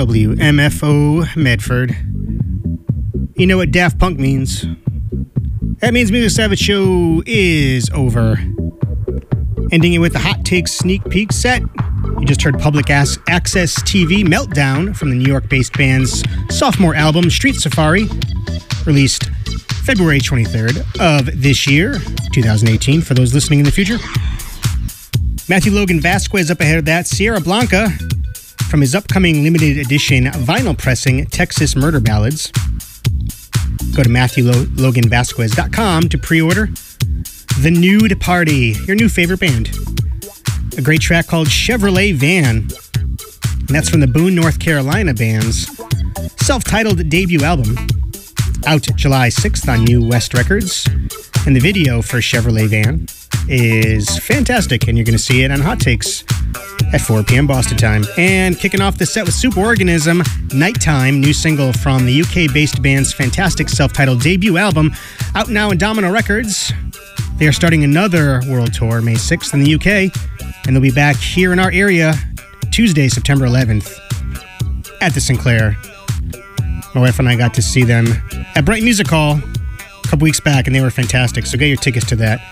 WMFO Medford. You know what Daft Punk means. That means Music Savage Show is over. Ending it with the Hot Takes sneak peek set. You just heard Public Access TV Meltdown from the New York-based band's sophomore album, Street Safari, released February 23rd of this year, 2018, for those listening in the future. Matthew Logan Vasquez up ahead of that, Sierra Blanca, from his upcoming limited edition vinyl pressing, Texas Murder Ballads. Go to MatthewLoganVasquez.com to pre-order The Nude Party, your new favorite band. A great track called Chevrolet Van, and that's from the Boone, North Carolina band's self-titled debut album, out July 6th on New West Records. And the video for Chevrolet Van is fantastic, and you're going to see it on Hot Takes at 4 p.m. Boston time. And kicking off the set with Superorganism, Nighttime, new single from the UK-based band's fantastic self-titled debut album, out now on Domino Records. They are starting another world tour May 6th in the UK, and they'll be back here in our area Tuesday, September 11th at the Sinclair. My wife and I got to see them at Bright Music Hall a couple weeks back, and they were fantastic, so get your tickets to that.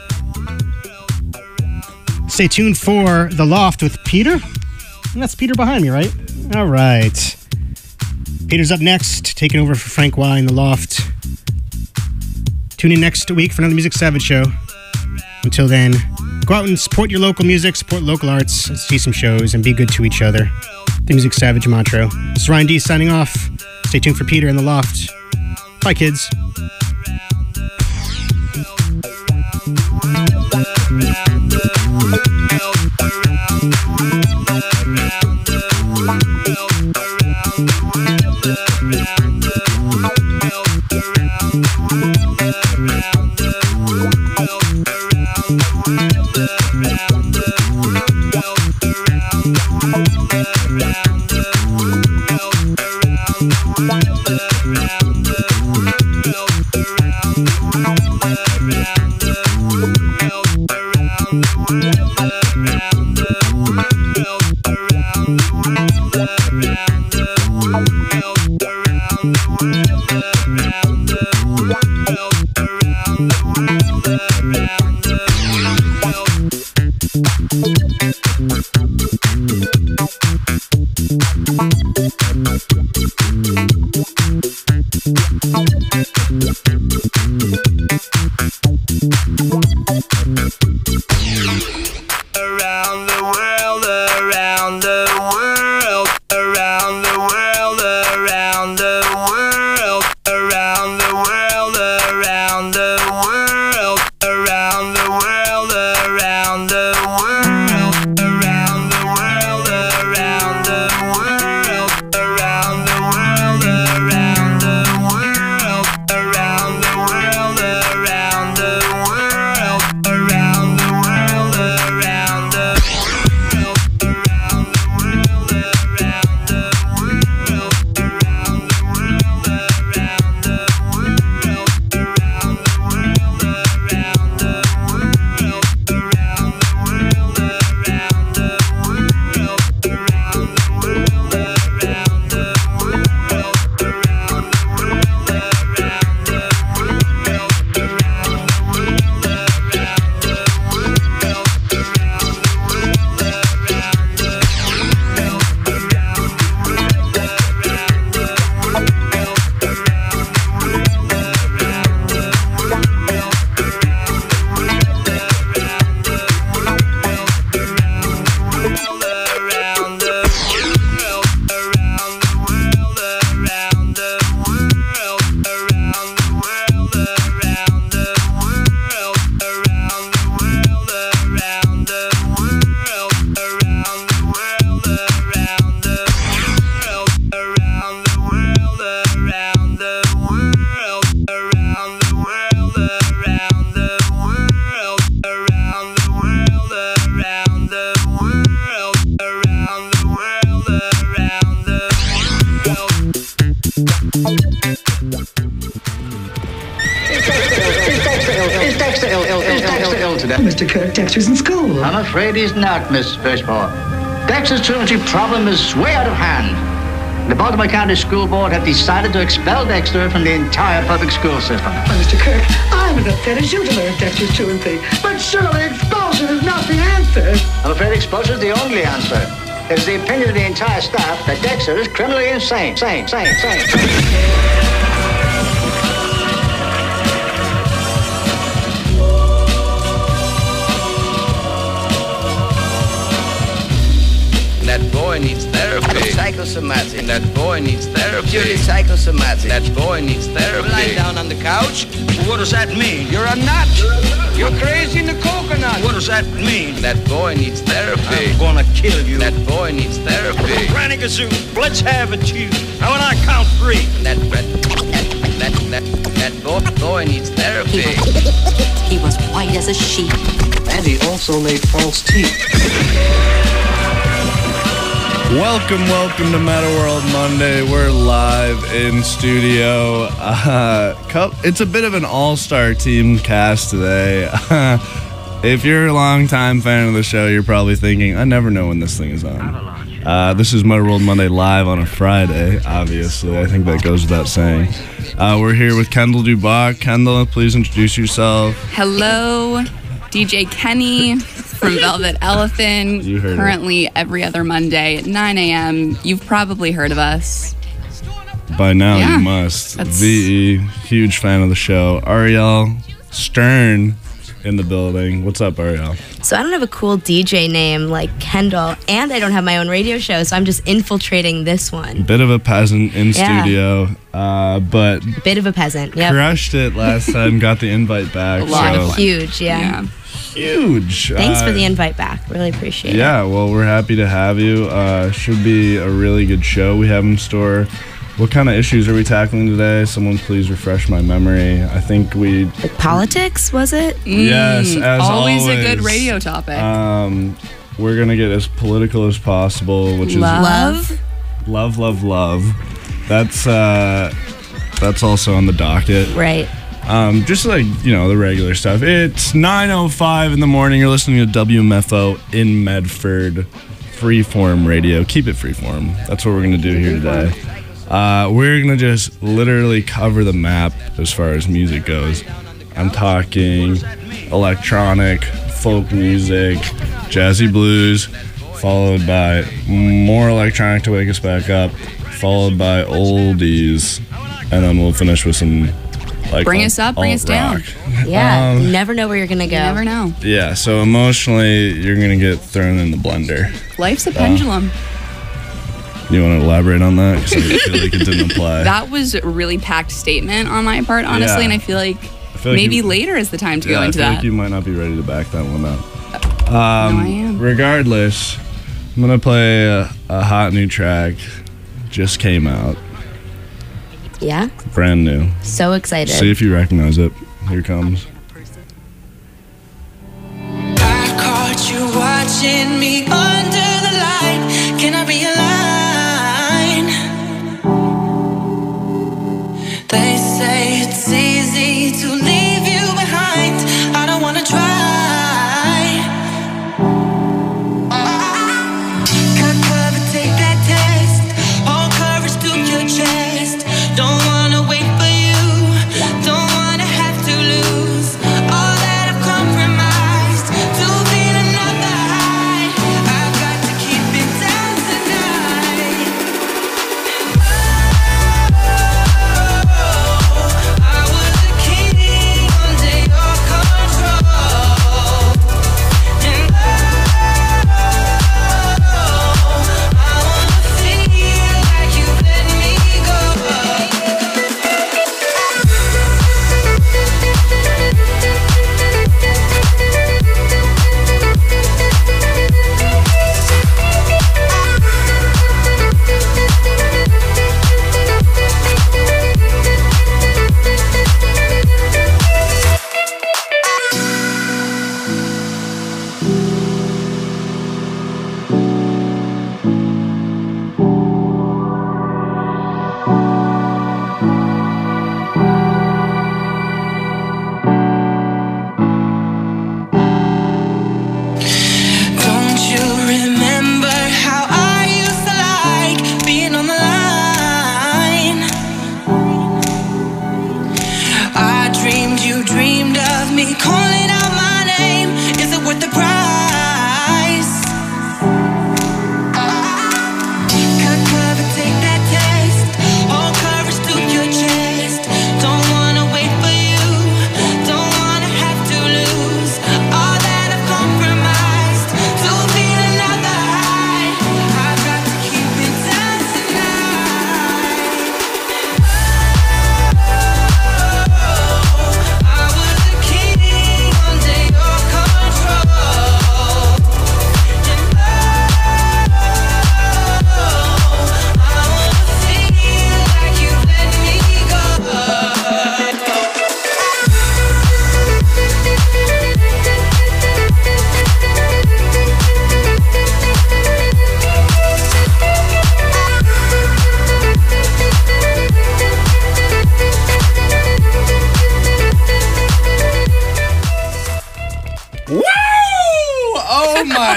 Stay tuned for The Loft with Peter. And that's Peter behind me, right? All right. Peter's up next, taking over for Frank Y in The Loft. Tune in next week for another Music Savage show. Until then, go out and support your local music, support local arts, see some shows, and be good to each other. The Music Savage mantra. This is Ryan D signing off. Stay tuned for Peter in The Loft. Bye, kids. Mr. Kirk, Dexter's in school. I'm afraid he's not, Miss Fishmore. Dexter's truancy problem is way out of hand. The Baltimore County School Board have decided to expel Dexter from the entire public school system. Well, Mr. Kirk, I'm as upset as you to learn Dexter's 2 and 3. But surely expulsion is not the answer. I'm afraid expulsion is the only answer. It is the opinion of the entire staff that Dexter is criminally insane. Sane. That boy needs therapy. Psychosomatic. That boy needs therapy. Purely psychosomatic. That boy needs therapy. Lying down on the couch. What does that mean? You're a nut. You're crazy in the coconut. What does that mean? That boy needs therapy. I'm gonna kill you. That boy needs therapy. Granny Gazoo, let's have it, you. Now when I count 3. That boy needs therapy. He was white as a sheet. And he also made false teeth. Welcome to Meta World Monday. We're live in studio. It's a bit of an all-star team cast today. If you're a long-time fan of the show, you're probably thinking, I never know when this thing is on. This is Meta World Monday live on a Friday, obviously. I think that goes without saying. We're here with Kendall Dubois. Kendall, please introduce yourself. Hello, DJ Kenny from Velvet Elephant. You heard currently every other Monday at 9 a.m. You've probably heard of us. By now, Yeah, you must. that's- VE, huge fan of the show. Ariel Stern in the building. What's up, Ariel? So I don't have a cool DJ name like Kendall, and I don't have my own radio show, so I'm just infiltrating this one. Bit of a peasant in Yeah. studio, but Bit of a peasant. Yep. crushed it last time. Got the invite back. A lot so of fun. Huge, yeah. huge. Thanks for the invite back. Really appreciate it. Yeah, well, we're happy to have you. Should be a really good show we have in store. What kind of issues are we tackling today? Someone please refresh my memory. I think we... Like politics, was it? Yes, as always a good always. radio topic. We're going to get as political as possible, which Love. love. That's also on the docket. Right. Just like, the regular stuff. It's 9:05 in the morning. You're listening to WMFO in Medford. Freeform radio. Keep it freeform. That's what we're going to do here today. We're going to just literally cover the map as far as music goes. I'm talking electronic, folk music, jazzy blues, followed by more electronic to wake us back up, followed by oldies, and then we'll finish with some Bring us up, bring us down. alt-rock. Yeah. You never know where you're going to go. You never know. Yeah, so emotionally, you're going to get thrown in the blender. Life's a pendulum. You want to elaborate on that? Because I feel like it didn't apply. That was a really packed statement on my part, honestly, Yeah. and I feel like like maybe you- later is the time to go into I feel that. like you might not be ready to back that one up. No, I am. Regardless, I'm going to play a hot new track. Just came out. Yeah. Brand new. So excited. See if you recognize it. Here it comes. I caught you watching me under the light. Can I be a line? They say it's easy to leave you behind. I don't wanna try. Got cover, take that test. Hold courage to your chest. Don't wanna wait for you. Don't wanna have to lose all that I've compromised to be another high.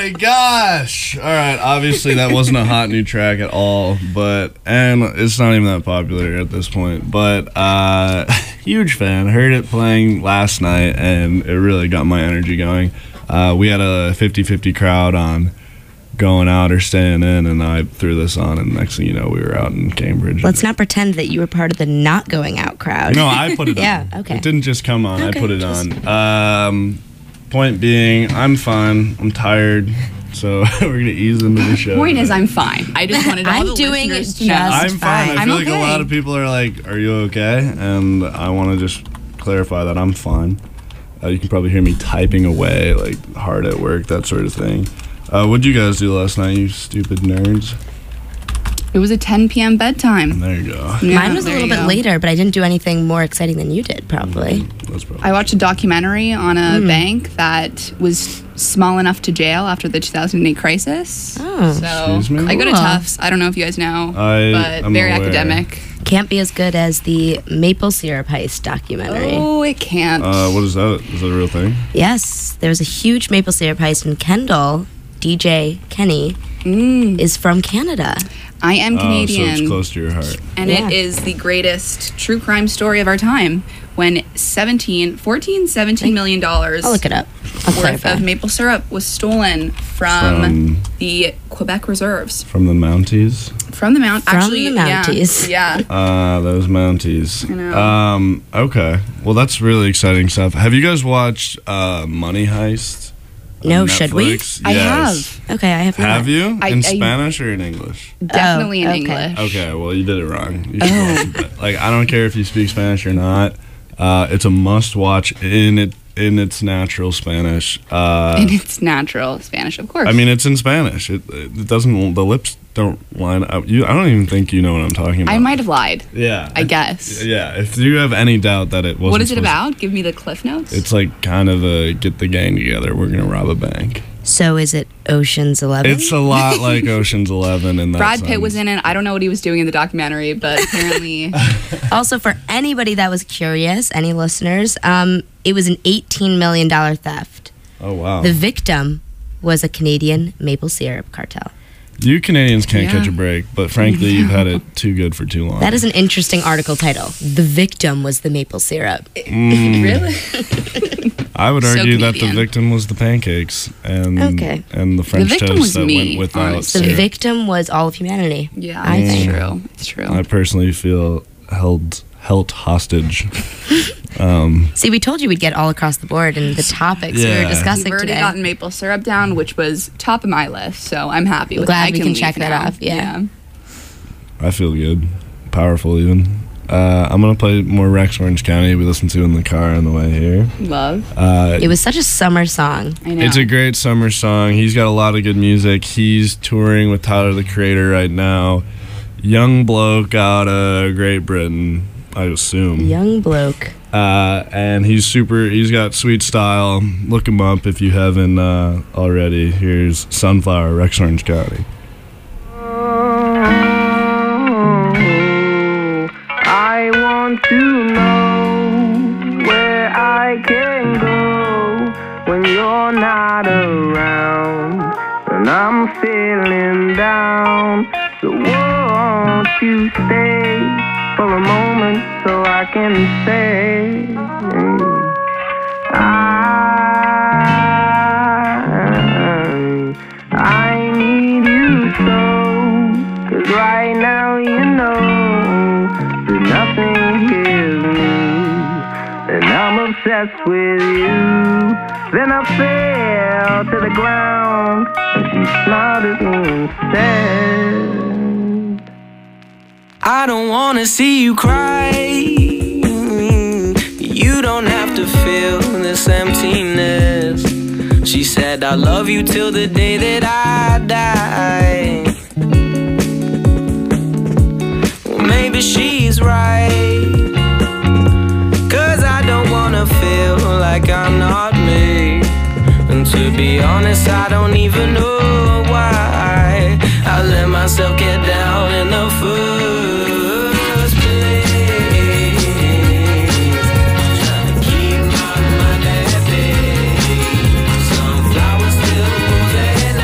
my gosh! All right, obviously that wasn't a hot new track at all, and it's not even that popular at this point. But huge fan. Heard it playing last night, and it really got my energy going. We had a 50-50 crowd on going out or staying in, and I threw this on, and next thing you know, we were out in Cambridge. Let's not pretend that you were part of the not going out crowd. No, I put it on. Yeah, okay. It didn't just come on. Okay, I put it on. Point being, I'm fine. I'm tired, so we're going to ease into the show. Point is, I'm fine. I just wanted all I'm the doing listeners it to know. just I'm fine. I I'm feel like okay. a lot of people are like, are you okay? And I want to just clarify that I'm fine. You can probably hear me typing away, like hard at work, that sort of thing. What'd you guys do last night, you stupid nerds? It was a 10 p.m. bedtime. There you go. Yeah, Mine was a there little you bit go. later, but I didn't do anything more exciting than you did, probably. That's probably. I watched a documentary on a bank that was small enough to jail after the 2008 crisis. Oh. So Excuse me? I go to Cool. Tufts. I don't know if you guys know, but I'm very aware. academic. Can't be as good as the maple syrup heist documentary. Oh, it can't. What is that? Is that a real thing? Yes, there was a huge maple syrup heist in Kendall. DJ Kenny is from Canada. I am Canadian. So it's close to your heart. And Yeah. it is the greatest true crime story of our time when $17 million I'll look it up. I'll worth clarify. of maple syrup was stolen from the Quebec reserves. From the Mounties? From the Mount. From Actually, the Mounties. Yeah. Those Mounties. I know. Okay. Well, that's really exciting stuff. Have you guys watched Money Heist? on No, should we? Netflix? I Yes. Okay, I have not. Have you? I- In I- Spanish or in English? Definitely in okay. English. Okay, well, you did it wrong. You should watch it. Like, I don't care if you speak Spanish or not. It's a must-watch in its natural Spanish. In its natural Spanish, of course. I mean, it's in Spanish. It doesn't. The lips don't line up. I don't even think you know what I'm talking about. I might have lied. Yeah. I guess. Yeah. If you have any doubt that it wasn't. What is it supposed to- about? Give me the cliff notes. It's like kind of a get the gang together. We're gonna rob a bank. So is it Ocean's 11? It's a lot like Ocean's 11 in that Brad Pitt sense. was in it. I don't know what he was doing in the documentary, but apparently. Also, for anybody that was curious, any listeners, it was an $18 million theft. Oh wow. The victim was a Canadian maple syrup cartel. You Canadians can't Yeah. catch a break, but frankly, you've had it too good for too long. That is an interesting article title. The victim was the maple syrup. Really? I would So argue that the Canadian. victim was the pancakes and Okay. and the French victim toast was that me, went without. The honestly. syrup. victim was all of humanity. Yeah, I it's think. true. It's true. I personally feel held hostage. See, we told you we'd get all across the board in the topics we Yeah. were discussing We've already today. gotten maple syrup down, which was top of my list, so I'm happy with Glad it. we I can leave check that now. off, yeah. I feel good, powerful even. I'm gonna play more Rex Orange County. We listened to in the car on the way here. Love. It was such a summer song. I know. It's a great summer song. He's got a lot of good music. He's touring with Tyler the Creator right now. Young bloke out of Great Britain, I assume. Young bloke. And he's got sweet style. Look him up if you haven't already. Here's Sunflower, Rex Orange County. I want to know where I can go when you're not around and I'm feeling down. So won't you stay for a moment so I can say I need you so, 'cause right now you know that nothing hears me, and I'm obsessed with you. Then I fell to the ground, and she smiled at me and said, I don't wanna see you cry. You don't have to feel this emptiness. She said, I love you till the day that I die. Well, maybe she's right, 'cause I don't wanna feel like I'm not me. And to be honest, I don't even know why I let myself get down in the first place. Trying to keep my mind at bay. Sunflowers still moving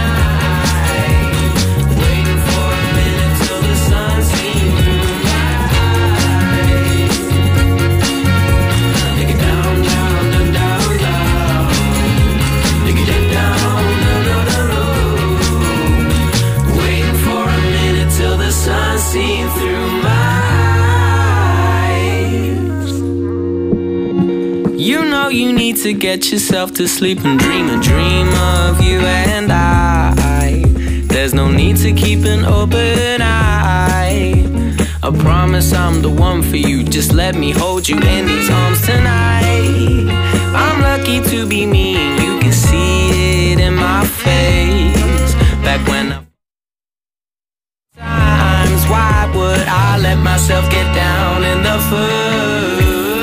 you need to get yourself to sleep and dream a dream of you and I. There's no need to keep an open eye. I promise I'm the one for you. Just let me hold you in these arms tonight. I'm lucky to be me, and you can see it in my face. Back when times, why would I let myself get down in the first?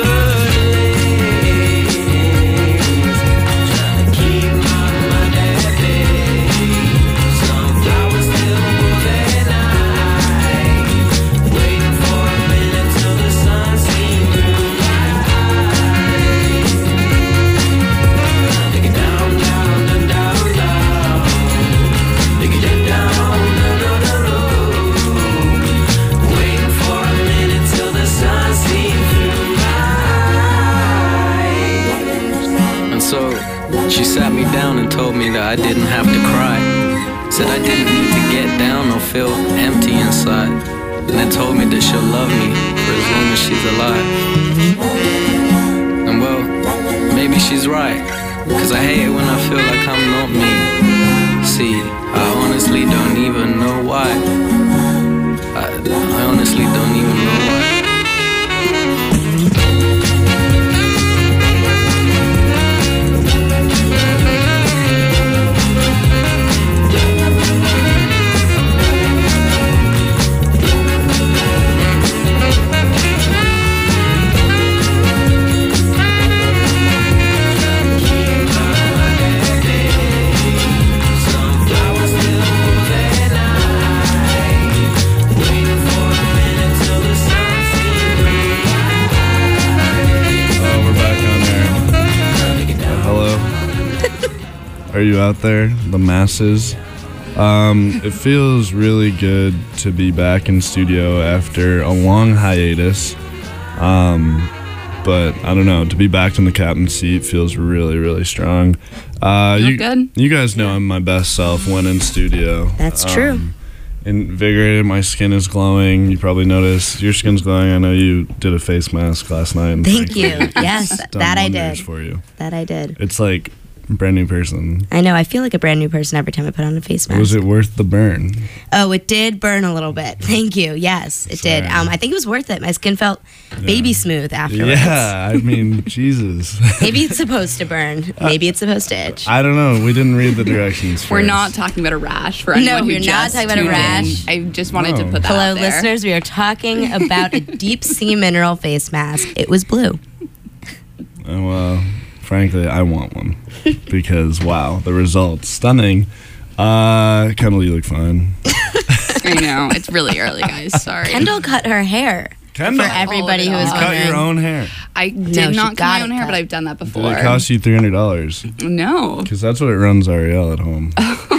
She sat me down and told me that I didn't have to cry. Said I didn't need to get down or feel empty inside. And then told me that she'll love me for as long as she's alive. And well, maybe she's right, 'cause I hate it when I feel like I'm not me. See, I honestly don't even know why. I honestly don't even know why. Are you out there, the masses? It feels really good to be back in studio after a long hiatus. But I don't know, to be back in the captain's seat feels really, really strong. Good. You guys know I'm my best self when in studio. That's true. Invigorated, my skin is glowing. You probably noticed your skin's glowing. I know you did a face mask last night. And Thank you. Yes, done that I wonders did. For you. That I did. It's like a brand new person. I know. I feel like a brand new person every time I put on a face mask. Was it worth the burn? Oh, it did burn a little bit. Thank you. Yes, it did. I think it was worth it. My skin felt baby smooth afterwards. Yeah, I mean, Jesus. Maybe it's supposed to burn. Maybe it's supposed to itch. I don't know. We didn't read the directions first. We're not talking about a rash for anyone who we're not just talking about a tuned rash. in. I just wanted to put that Hello, out there. listeners. We are talking about a deep sea mineral face mask. It was blue. Well, frankly, I want one because wow, the results stunning. Kendall, you look fine. I know it's really early, guys. Sorry. Kendall cut her hair. Kendall, for everybody who was cut wondering. your own hair. I did not cut my own hair, but I've done that before. Did it cost you $300? No. Because that's what it runs Ariel at home.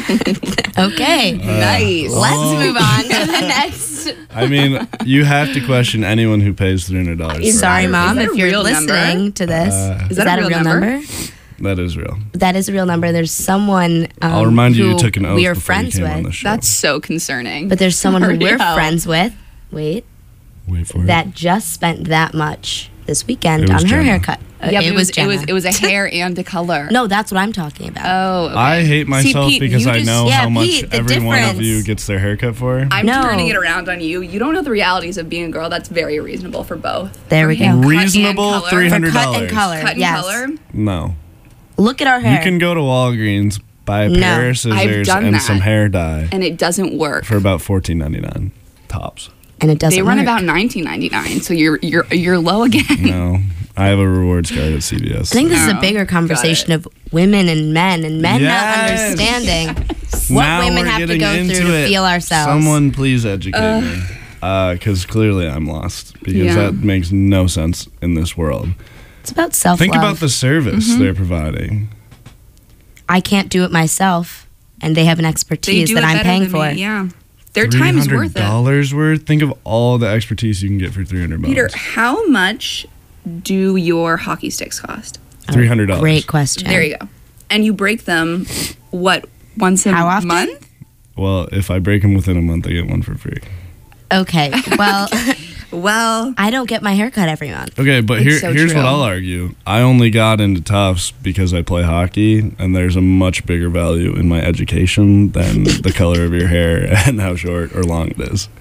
Okay. Nice. Let's move on to the next. I mean, you have to question anyone who pays $300. Sorry, Mom, that if a you're real listening number? to this. Is that a real number? That is real. That is a real number. There's someone I'll remind you who you took an oath we are before friends you came on with. the show. That's so concerning. But there's someone who we're Ariel. friends with. Wait for it. that just spent that much this weekend It was on her Jenna. haircut. Yeah, it was Jenna. it was a hair and a color. No, that's what I'm talking about. Oh, okay. I hate myself Pete, because you I just- know Yeah, how much Pete, the every one of difference. you gets their haircut for. I'm No. turning it around on you. You don't know the realities of being a girl. That's very reasonable for both. There we For go. cut and Reasonable color. $300. For cut and color. Cut and yes. color. No. Look at our hair. You can go to Walgreens, buy a No. pair of I've scissors done and that. some hair dye And it doesn't work. for about $14.99 tops. and it doesn't They run work. about $19.99, so you're low again. No, I have a rewards card at CVS. I think this is a Oh, bigger got conversation of women and men not Yes. understanding what Now women we're have to getting go into through to it. feel ourselves. Someone please educate me, because clearly I'm lost. Because Yeah. that makes no sense in this world. It's about self-love. Think about the service Mm-hmm. they're providing. I can't do it myself, and they have an They expertise do that it I'm better paying than for. me, yeah. Their time is worth it. $300 worth? Think of all the expertise you can get for $300. Peter, how much do your hockey sticks cost? $300. Great question. There you go. And you break them, what, once a How often? month? Well, if I break them within a month, I get one for free. Okay. Well, Well, I don't get my haircut every month. Okay, but It's so here's true. what I'll argue. I only got into Tufts because I play hockey, and there's a much bigger value in my education than the color of your hair and how short or long it is.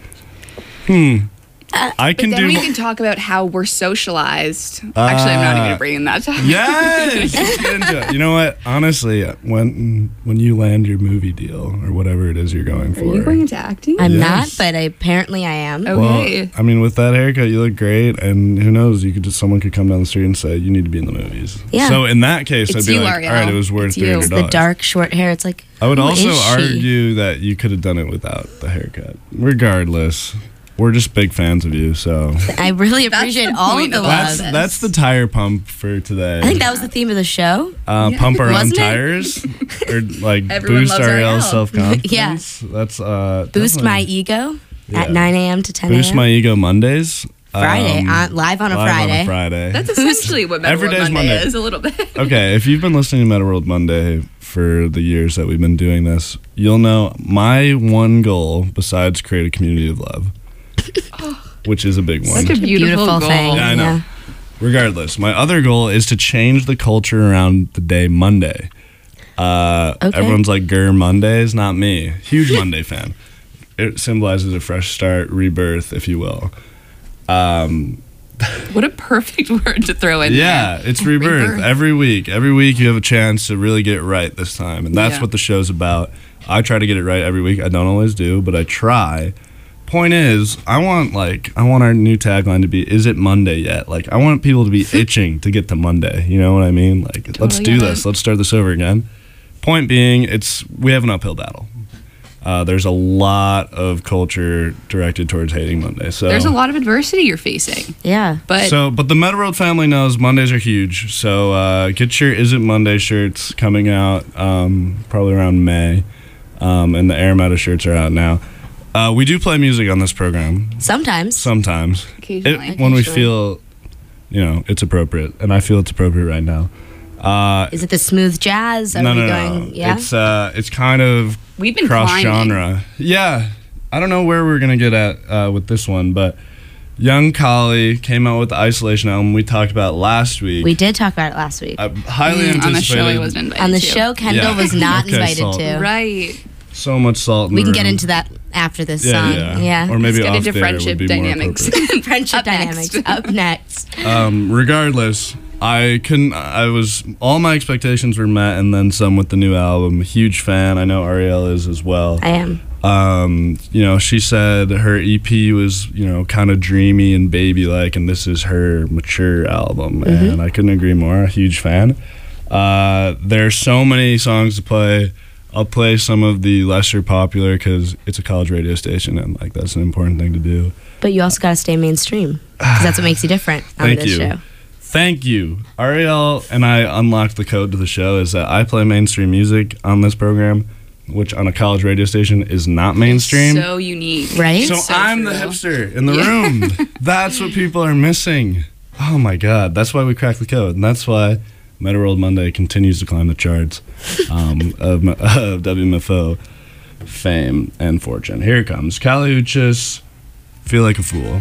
I can then do. we can talk about how we're socialized. Actually, I'm not even going to bring in that topic. Yes, let's get into it. You know what? Honestly, when you land your movie deal or whatever it is you're going for, Are you going into acting? I'm Yes. not, but apparently I am. Okay. Well, I mean, with that haircut, you look great, and who knows? Someone could come down the street and say you need to be in the movies. Yeah. So in that case, It's I'd be you, like, Ariel. all right, it was worth It's you. $300. It's the dark, short hair. It's like, I would who also is she? argue that you could have done it without the haircut. Regardless, we're just big fans of you, so I really That's appreciate the all of point the of love. this. that's the tire pump for today. I think that was the theme of the show. Pump our own Wasn't it? tires, or like Everyone boost loves our Ariel. self confidence. Yeah. That's Boost definitely- my ego Yeah. at 9 a.m. to 10 a.m. Boost my ego Mondays. Friday, live on a Friday. That's essentially what Metal Every World day's Monday Monday. is, a little bit. Okay, if you've been listening to Meta World Monday for the years that we've been doing this, you'll know my one goal besides create a community of love, which is a big one. Such a beautiful goal. thing. Yeah, I know. Regardless, my other goal is to change the culture around the day Monday. Everyone's like, "Grr Mondays," not me. Huge Monday fan. It symbolizes a fresh start, rebirth, if you will. What a perfect word to throw in Yeah, there. it's rebirth. Every week you have a chance to really get it right this time, and that's Yeah. what the show's about. I try to get it right every week. I don't always do, but I try. Point is, I want our new tagline to be, "Is it Monday yet?" Like, I want people to be itching to get to Monday. You know what I mean? Like, let's do get this. it. Let's start this over again. Point being, we have an uphill battle. There's a lot of culture directed towards hating Monday. So There's a lot of adversity you're facing. Yeah. But But the Meta World family knows Mondays are huge. So get your Is It Monday shirts coming out probably around May. And the Air Meta shirts are out now. We do play music on this program. Sometimes. occasionally. When we feel, it's appropriate. And I feel it's appropriate right now. Is it the smooth jazz? Are No. we going? Yeah. It's kind of We've been cross-genre. Yeah. I don't know where we're going to get at with this one, but Young Kali came out with the Isolation album we talked about last week. We did talk about it last week. Highly anticipated. On the show, he wasn't invited On the to. show, Kendall was not Okay, invited salt. to. Right. So much salt in We the can get room. into that after this song. Yeah. Or maybe Let's get off into there friendship would be more dynamics. appropriate. Friendship Up dynamics next. up next. Regardless, all my expectations were met and then some with the new album. Huge fan. I know Ariel is as well. I am. She said her EP was, kind of dreamy and baby-like, and this is her mature album, and I couldn't agree more. A huge fan. There's so many songs to play. I'll play some of the lesser popular because it's a college radio station, and that's an important thing to do. But you also got to stay mainstream because that's what makes you different on Thank this you. show. Thank you. Ariel and I unlocked the code to the show is that I play mainstream music on this program, which on a college radio station is not mainstream. So unique. Right? So I'm the hipster in the room. That's what people are missing. Oh my God. That's why we cracked the code. And that's why Meta World Monday continues to climb the charts of WMFO fame and fortune. Here it comes. Kali Uchis, Feel Like a Fool.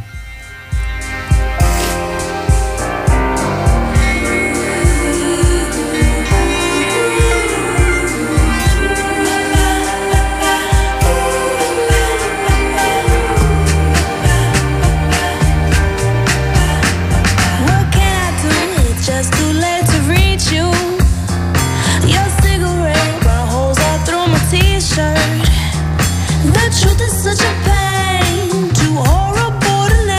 What can I do? It's just too late to reach you. Your cigarette burn holes all through my t-shirt. The truth is such a pain, too horrible to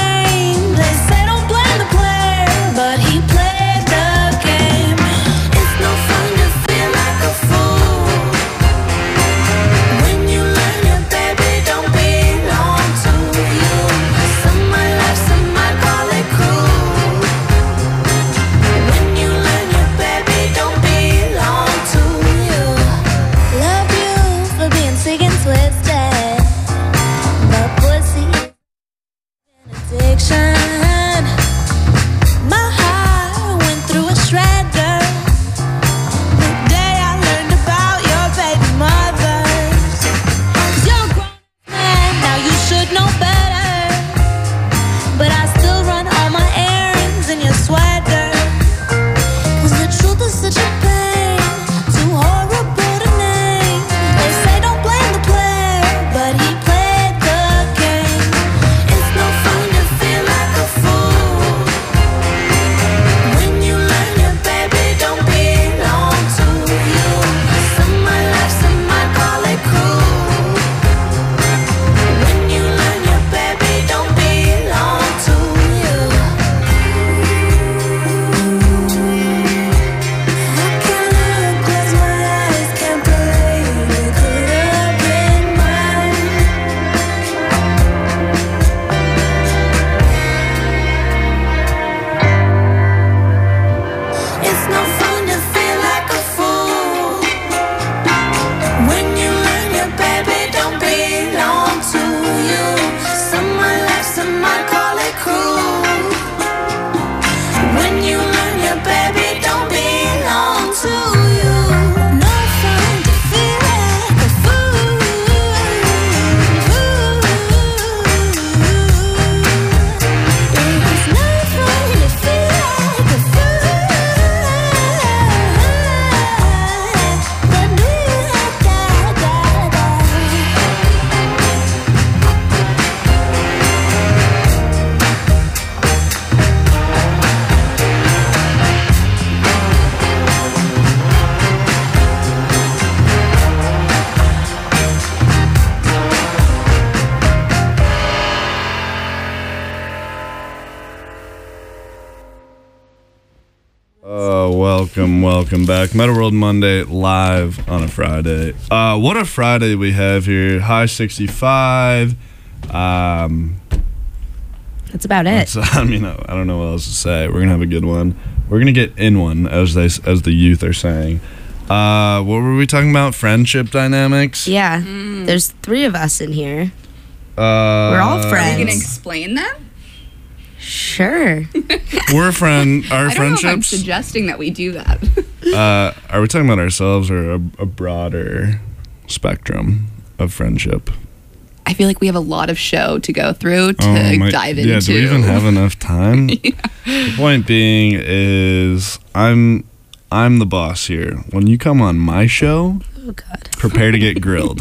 Welcome back. Meta World Monday live on a Friday. What a Friday we have here. High 65. That's about it. I don't know what else to say. We're gonna have a good one. We're gonna get in one, as the youth are saying. What were we talking about? Friendship dynamics. Yeah. There's 3 of us in here. We're all friends. Are you gonna explain them? Sure. We're friend. Our I don't friendships. know if I'm suggesting that we do that. Are we talking about ourselves or a broader spectrum of friendship? I feel like we have a lot of show to go through to dive into. Yeah, do we even have enough time? Yeah. The point being is I'm the boss here. When you come on my show, oh God, prepare to get grilled.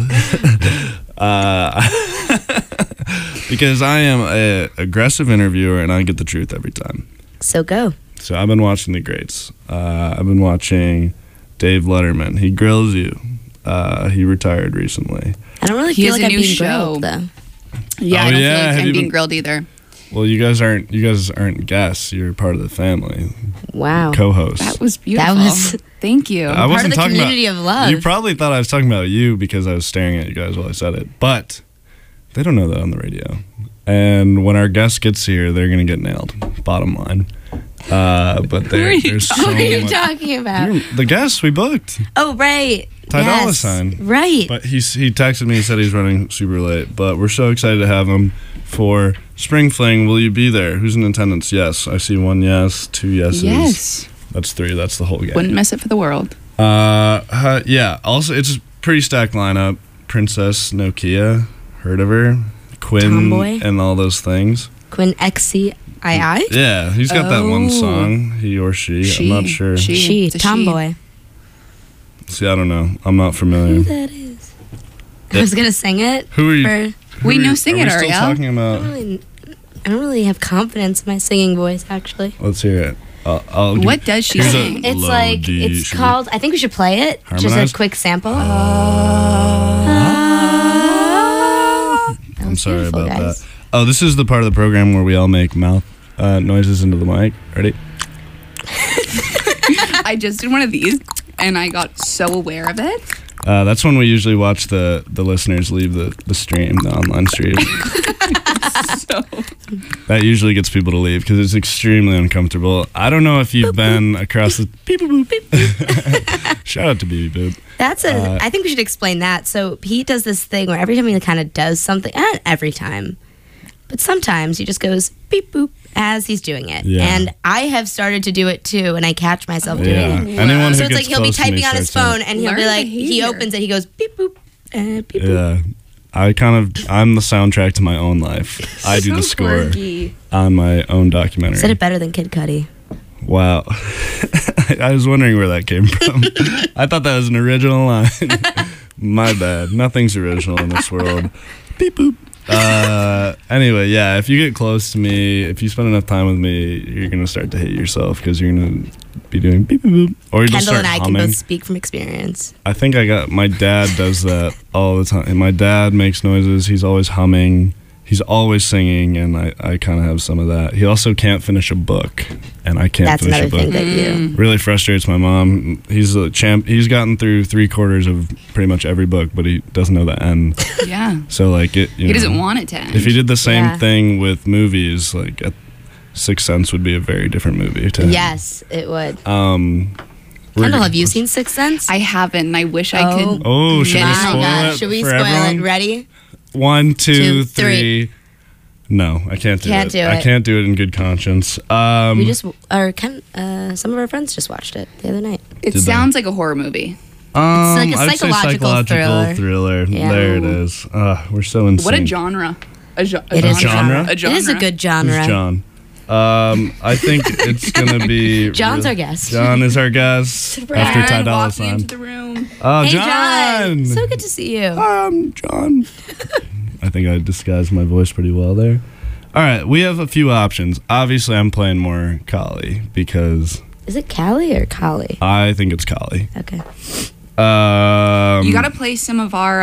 Because I am an aggressive interviewer and I get the truth every time. So go. So I've been watching the greats. I've been watching Dave Letterman. He grills you. He retired recently. I don't really feel like I'm being grilled, though. Yeah, I don't feel like I'm being been grilled either. Well, you guys aren't guests. You're part of the family. Wow. Co-hosts. That was beautiful. Thank you. I wasn't part of the talking community of love. You probably thought I was talking about you because I was staring at you guys while I said it. But they don't know that on the radio. And when our guest gets here, they're going to get nailed. Bottom line. But Who are you talking about? The guest we booked. Oh, right. Ty Dolla $ign. Right. But he texted me and said he's running super late. But we're so excited to have him for Spring Fling. Will you be there? Who's in attendance? Yes. I see 1 yes, 2 yeses. Yes. That's 3. That's the whole game. Wouldn't miss it for the world. Yeah. Also, it's a pretty stacked lineup. Princess Nokia. Heard of her? Quinn Tomboy. And all those things. Quinn XCII? Yeah. He's got that one song. He or she. I'm not sure. She. Tomboy. See, I don't know. I'm not familiar. Who that is? I was going to sing it. Who are you? We know sing it, Are we still Ariel. talking about? I don't really have confidence in my singing voice, actually. Let's hear it. What does she sing? It's like, it's called, I think we should play it. Harmonize? Just a quick sample. I'm sorry about that. Oh, this is the part of the program where we all make mouth noises into the mic. Ready? I just did one of these, and I got so aware of it. That's when we usually watch the listeners leave the stream, the online stream. That usually gets people to leave because it's extremely uncomfortable. I don't know if you've been across the beep boop beep. Shout out to Beep Boop. That's I think we should explain that. So Pete does this thing where every time he kind of does something, not every time, but sometimes he just goes beep boop as he's doing it. Yeah. And I have started to do it too, and I catch myself doing Yeah. it. Anyone So who it's gets like he'll be close to me typing on his starts phone, it. and he'll be Learn like, he behavior. opens it, he goes beep boop, beep boop. Yeah. I'm the soundtrack to my own life. I do the score quirky. on my own documentary. Said it better than Kid Cudi. Wow. I was wondering where that came from. I thought that was an original line. My bad. Nothing's original in this world. Beep boop. Anyway, yeah, if you get close to me, if you spend enough time with me, you're going to start to hate yourself because you're going to be doing beep boop boop. Or you just Kendall start and I humming. can both speak from experience. I think my dad does that all the time. And my dad makes noises. He's always humming. He's always singing, and I kind of have some of that. He also can't finish a book, and I can't That's finish a another book. thing that you. Really frustrates my mom. He's a champ. He's gotten through 3/4 of pretty much every book, but he doesn't know the end. Yeah. So like it, He doesn't want it to end. If he did the same Yeah. thing with movies, like Sixth Sense would be a very different movie to him. Yes, it would. We're Kendall, gonna- have you seen Sixth Sense? I haven't, and I wish I could. Oh, should we My spoil God, it should we for spoil everyone? it? Ready? 1, 2, Two, 3. No, I can't do Can't it. do I it. can't do it in good conscience. We just, some of our friends just watched it the other night. It Did sounds like a horror movie. like a I'd say psychological thriller. Yeah. Yeah. There it is. We're so insane. What a genre. It is genre? A genre. It is a good genre. Who's John? I think it's gonna be. John's our guest. John is our guest after Ty Dolla Walking into $ign. the room. Oh, Hey, John! So good to see you. I'm John. I think I disguised my voice pretty well there. All right, we have a few options. Obviously, I'm playing more Kali because Is it Callie or Collie? I think it's Kali. Okay. You got to play some of our,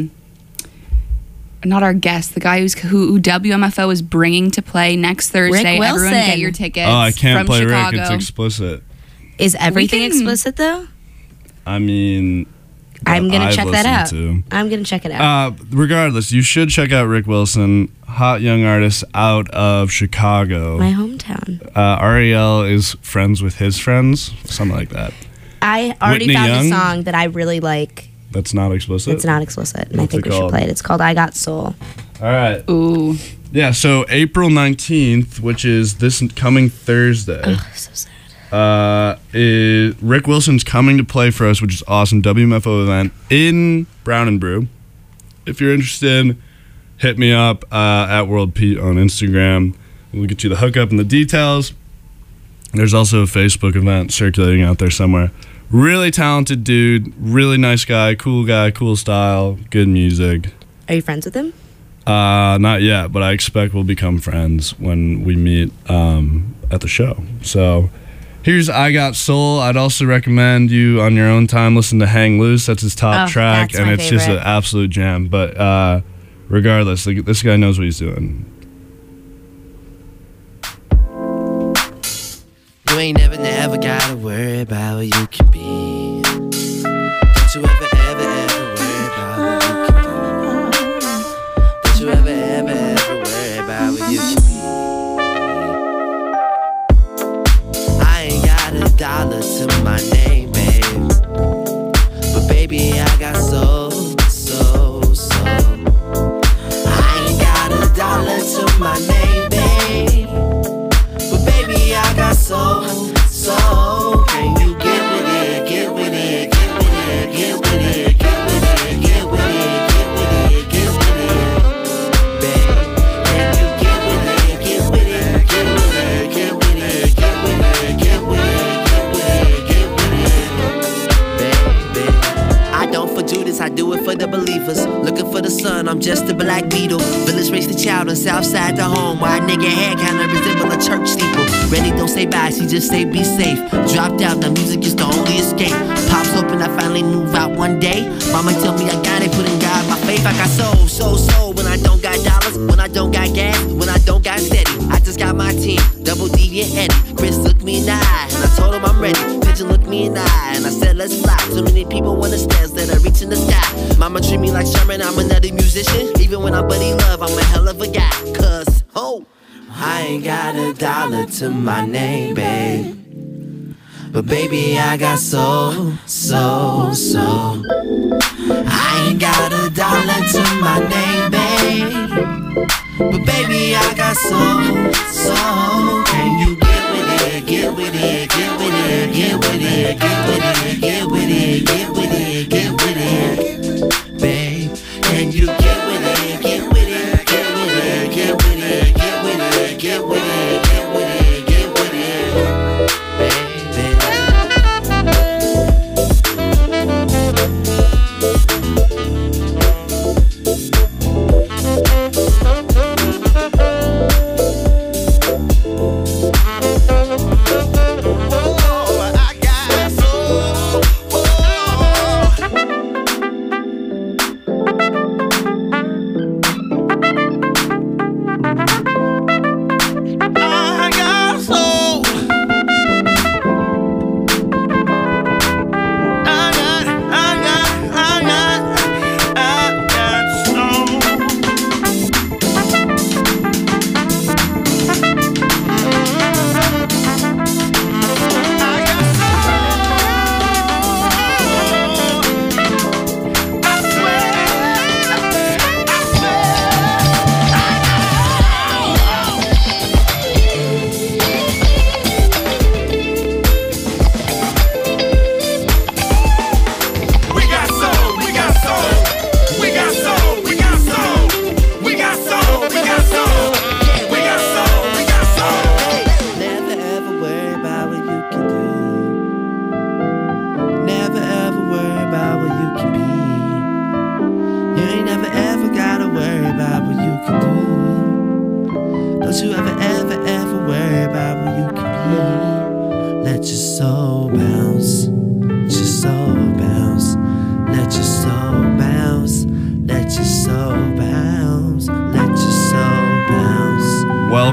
not our guest, the guy who WMFO is bringing to play next Thursday. Rick Wilson. Everyone get your tickets. Oh, I can't from play Chicago. Rick. It's explicit. Is everything can- explicit though? I mean, I'm gonna I've check that out. listened I'm gonna check it out. Regardless, you should check out Rick Wilson, hot young artist out of Chicago. My hometown. Ariel is friends with his friends, something like that. I already Whitney found Young? a song that I really like. That's not explicit. It's not explicit, and What's I think it we should called? play it. It's called "I Got Soul." All right. Ooh. Yeah, so April 19th, which is this coming Thursday. Oh, so sad. Rick Wilson's coming to play for us, which is awesome. WMFO event in Brown and Brew. If you're interested, hit me up at World Pete on Instagram. We'll get you the hookup and the details. There's also a Facebook event circulating out there somewhere. Really talented dude, really nice guy, cool style, good music. Are you friends with him? Not yet, but I expect we'll become friends when we meet at the show. So here's I Got Soul. I'd also recommend you on your own time listen to Hang Loose. That's his top track, that's and my it's just an favorite. absolute jam. But regardless, this guy knows what he's doing. You ain't never gotta worry about what you can be. Don't you ever worry about what you can do. Don't you ever worry about what you can be. I ain't got a dollar to my name, babe. But baby, I got soul. I ain't got a dollar to my name, babe. But baby, I got soul. Can you get with it, get with it, get with it, get with it, get with it, get with it, get with it, babe. Can you get with it, get with it, get with it, get with it, get with it, get with it, get with it, baby. I don't for Judas, I do it for the believers. Looking for the sun, I'm just a black beetle. Village raised the child on south side to home. Why a nigga head kinda resemble a church steeple. Ready, don't say bye, she just say be safe. Dropped out, the music is the only escape. Pops hoping I finally move out one day. Mama tell me I got it, putting God my faith. I got soul when I don't got dollars, when I don't got gas, when I don't got steady. I just got my team, Double D and Eddie. Chris looked me in the eye, and I told him I'm ready. Pigeon looked me in the eye, and I said let's fly. Too many people want the stairs that are reaching the sky. Mama treat me like Sherman, I'm another musician. Even when I'm Buddy Love, I'm a hell of a guy. Cause, I ain't got a dollar to my name, babe. But baby, I got soul. I ain't got a dollar to my name, babe. But baby, I got soul. Can you get with it, get with it, get with it, get with it, get with it, get with it, get with it, get with it, babe. Can you get with it, get with it, get with it, get with it, get with it, get with it, get with it, get with it, baby.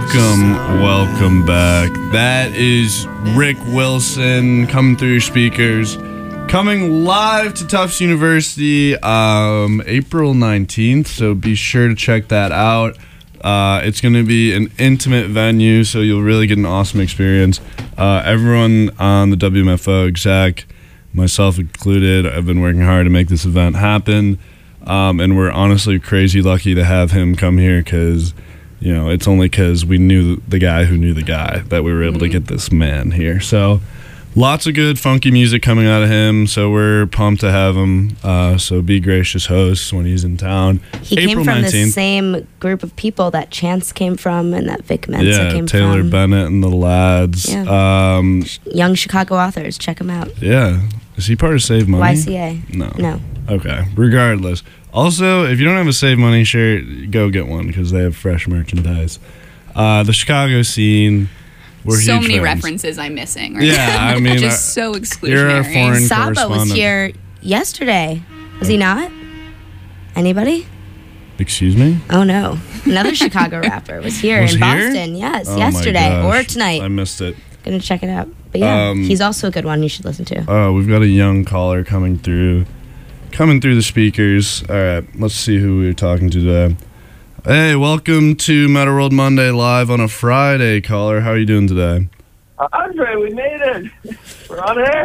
Welcome back. That is Rick Wilson coming through your speakers. Coming live to Tufts University April 19th, so be sure to check that out. It's going to be an intimate venue, so you'll really get an awesome experience. Everyone on the WMFO exec, myself included, I've been working hard to make this event happen, and we're honestly crazy lucky to have him come here because, you know, it's only because we knew the guy who knew the guy that we were able to get this man here. So lots of good funky music coming out of him, so we're pumped to have him. So be gracious hosts when he's in town. He April came from 19th. the same group of people that Chance came from and that Vic Mensa came Taylor from. Bennett and the lads. Yeah. Young Chicago authors, check him out. Yeah. Is he part of Save Money? YCA. No. Okay. Regardless. Also, if you don't have a Save Money shirt, go get one because they have fresh merchandise. The Chicago scene. We're so huge many fans. references I'm missing. Right Yeah, now. I mean, just so exclusionary. you're a foreign Saba was correspondent. here yesterday. Was he not? Anybody? Excuse me? Oh no. Another Chicago rapper was here Was in here? Boston. Yes, Oh my yesterday gosh. or tonight. I missed it. Gonna check it out. But yeah, Um, he's also a good one you should listen to. Oh, we've got a young caller coming through the speakers. All right, let's see who we're talking to today. Hey, welcome to Metal World Monday live on a Friday, caller. How are you doing today? Andre, we made it. We're on air.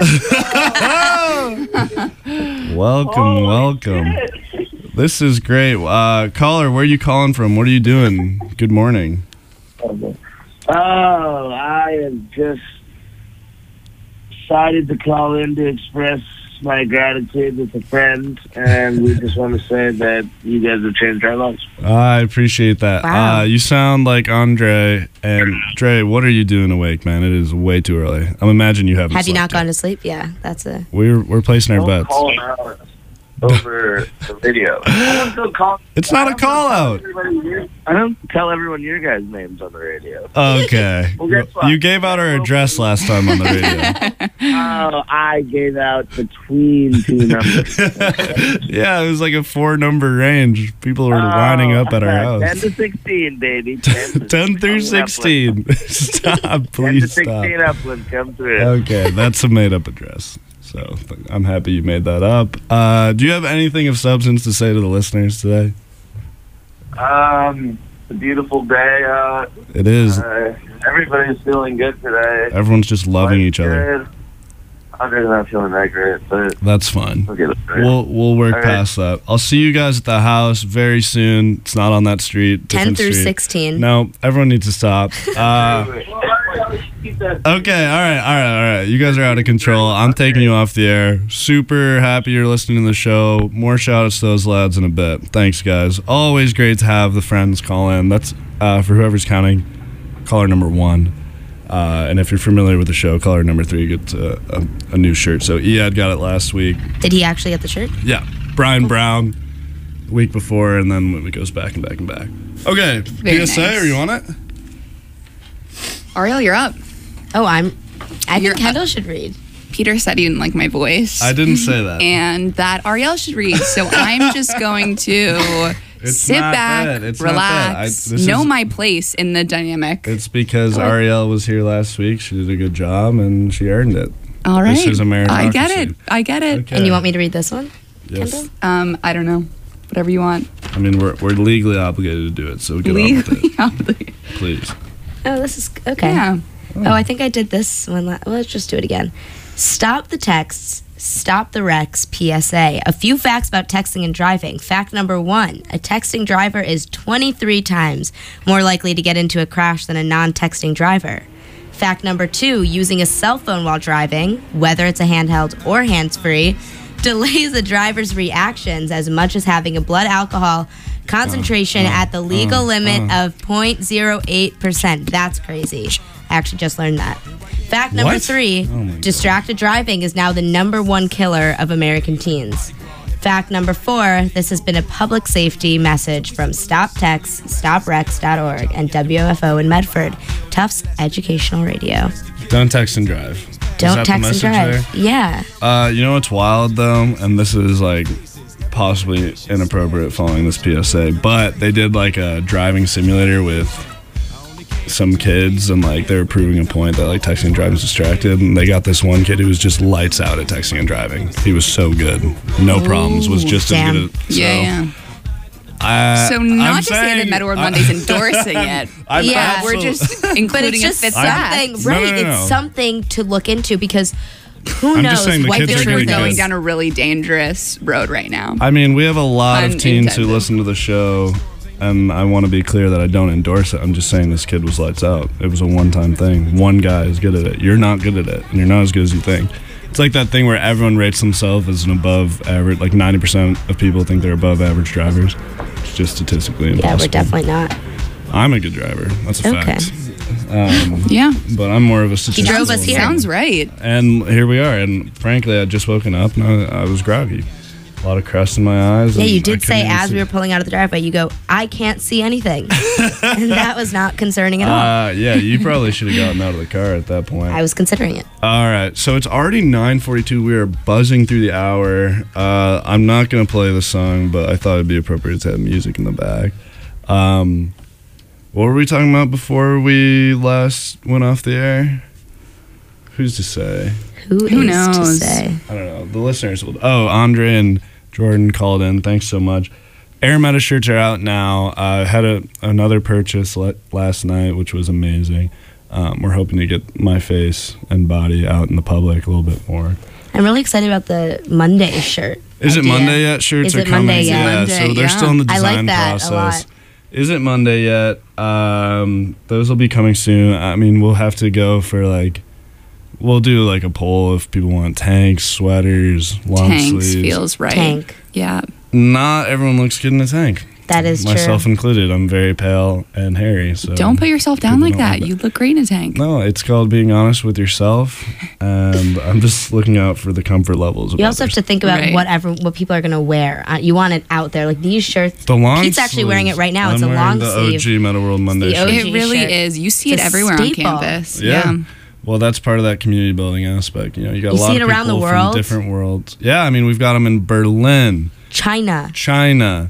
Welcome. This is great. Caller, where are you calling from? What are you doing? Good morning. Oh, I have just decided to call in to express my gratitude with a friend, and we just want to say that you guys have changed our lives. I appreciate that. Wow. You sound like Andre. And Dre, what are you doing awake, man? It is way too early. I'm imagining you haven't Have you slept not yet. gone to sleep? Yeah, that's a. We're placing our bets. Calling out over the video. I don't still call. It's not a call out. I don't tell everyone your guys' names on the radio. Okay. Well, guess what? You gave out our address last time on the radio. Oh, I gave out between two numbers. Yeah, it was like a 4-number range. People were lining up at our house. 10 to 16, baby. 10 through 16. Stop, 10 to please 16 stop. Upland, come through. Okay, that's a made-up address. So I'm happy you made that up. Do you have anything of substance to say to the listeners today? It's a beautiful day out. It is. Everybody's feeling good today. Everyone's just loving each other. Good. Andre's not feeling that great, but That's fine. we'll get it right. We'll work All right. past that. I'll see you guys at the house very soon. It's not on that street. 10 different through street. 16. No, everyone needs to stop. Okay, all right. You guys are out of control. I'm taking you off the air. Super happy you're listening to the show. More shout outs to those lads in a bit. Thanks, guys. Always great to have the friends call in. That's for whoever's counting, caller number 1. And if you're familiar with the show, caller number 3 gets a new shirt. So Ead got it last week. Did he actually get the shirt? Yeah, Brian Brown the week before, and then it goes back and back and back. Okay, Very PSA, nice. are you on it? Ariel, you're up. Oh, I You're think Kendall should read. Peter said he didn't like my voice. I didn't say that. And that Ariel should read. So I'm just going to It's sit not back, bad. It's not bad. relax, This know is- my place in the dynamic. It's because Ariel was here last week. She did a good job, and she earned it. All right. This is a meritocracy. I get it. Okay. And you want me to read this one? Yes. I don't know. Whatever you want. I mean, we're legally obligated to do it, so get on with it. Please. Oh, this is okay. Yeah. Oh, I think I did this one. Let's just do it again. Stop the texts. Stop the wrecks. PSA. A few facts about texting and driving. Fact number 1: a texting driver is 23 times more likely to get into a crash than a non-texting driver. Fact number 2: using a cell phone while driving, whether it's a handheld or hands-free, delays a driver's reactions as much as having a blood alcohol concentration at the legal limit of 0.08%. That's crazy. I actually just learned that. Fact number What? 3, Oh my God. distracted driving is now the number 1 killer of American teens. Fact number 4, this has been a public safety message from StopTextsStopWrecks.org and WFO in Medford, Tufts Educational Radio. Don't text and drive. Is Don't that the text and message drive. Yeah. there? You know what's wild, though? And this is, like, possibly inappropriate following this PSA, but they did, like, a driving simulator with some kids, and like they were proving a point that like texting and driving is distracted, and they got this one kid who was just lights out at texting and driving. He was so good, no problems, was just as good at. Yeah. So not to say that Meta World Monday's endorsing it. We're just including but it's just a fifth something, fact. right? No. It's something to look into because who I'm knows? just saying the what kids they're are We're really going good. down a really dangerous road right now. I mean, we have a lot of teens who Unintended. listen to the show, and I want to be clear that I don't endorse it. I'm just saying this kid was lights out. It was a one-time thing. One guy is good at it. You're not good at it, and you're not as good as you think. It's like that thing where everyone rates themselves as an above average. Like 90% of people think they're above average drivers. It's just statistically impossible. Yeah, we're definitely not. I'm a good driver. That's a Okay. fact. Yeah. But I'm more of a He statistical. drove us here. Sounds right. And here we are. And frankly, I'd just woken up and I was groggy. A lot of crust in my eyes. Yeah, and you I did couldn't say even as see. we were pulling out of the driveway, you go, I can't see anything. And that was not concerning at all. Yeah, you probably should have gotten out of the car at that point. I was considering it. All right, so it's already 9:42. We are buzzing through the hour. I'm not going to play the song, but I thought it'd be appropriate to have music in the back. What were we talking about before we last went off the air? Who's to say? Who is knows? to say? I don't know. The listeners will. Oh, Andre and Jordan called in. Thanks so much. Air Meta shirts are out now. I had another purchase last night, which was amazing. We're hoping to get my face and body out in the public a little bit more. I'm really excited about the Monday shirt. Is it idea. Monday yet? Shirts Is are it coming. Monday yet? Yeah, Monday, so they're yeah. still in the I design like that process. a lot. Is it Monday yet? Those will be coming soon. I mean, we'll have to go for we'll do like a poll if people want tanks, sweaters, long Tanks sleeves. feels right. Tank. Yeah. Not everyone looks good in a tank. That is Myself true. included. I'm very pale and hairy. So Don't put yourself down people like don't that. like You look great in a tank. No, it's called being honest with yourself, and I'm just looking out for the comfort levels. Of You also have to think about Right. what people are going to wear. You want it out there. Like these shirts. The long Pete's actually wearing it right now. I'm It's a wearing long the sleeve. OG Meta World Monday the shirt. OG It really shirt. is. You see It's it a everywhere staple. on campus. Yeah. Well, that's part of that community building aspect. You know, you got a You lot see of it around the people world? from different worlds. Yeah, I mean, we've got them in Berlin, China. China.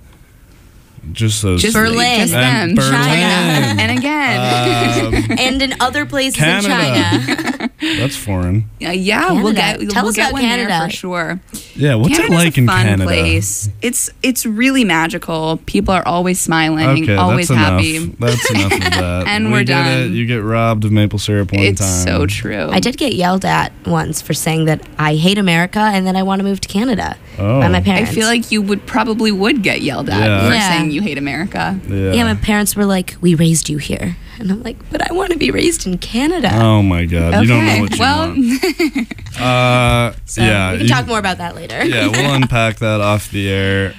Just those. Just three. Berlin. Just And them. Berlin. China. And again. And in other places Canada. in China. That's foreign. Yeah, we'll Canada. get Tell we'll us get about one Canada. there for sure. Yeah, what's Canada's it like a in fun Canada? place. It's really magical. People are always smiling, Okay, always that's happy. enough. That's enough of that. And we we're get it. done. You get robbed of maple syrup one It's time. so true. I did get yelled at once for saying that I hate America and that I want to move to Canada by my I parents. feel like you probably would get yelled at Yeah. for Yeah. saying you hate America. Yeah, my parents were like, "We raised you here," and I'm like, "But I want to be raised in Canada." Oh my God! You don't know what you well, want. So yeah, we can talk more about that later. Yeah, we'll unpack that off the air.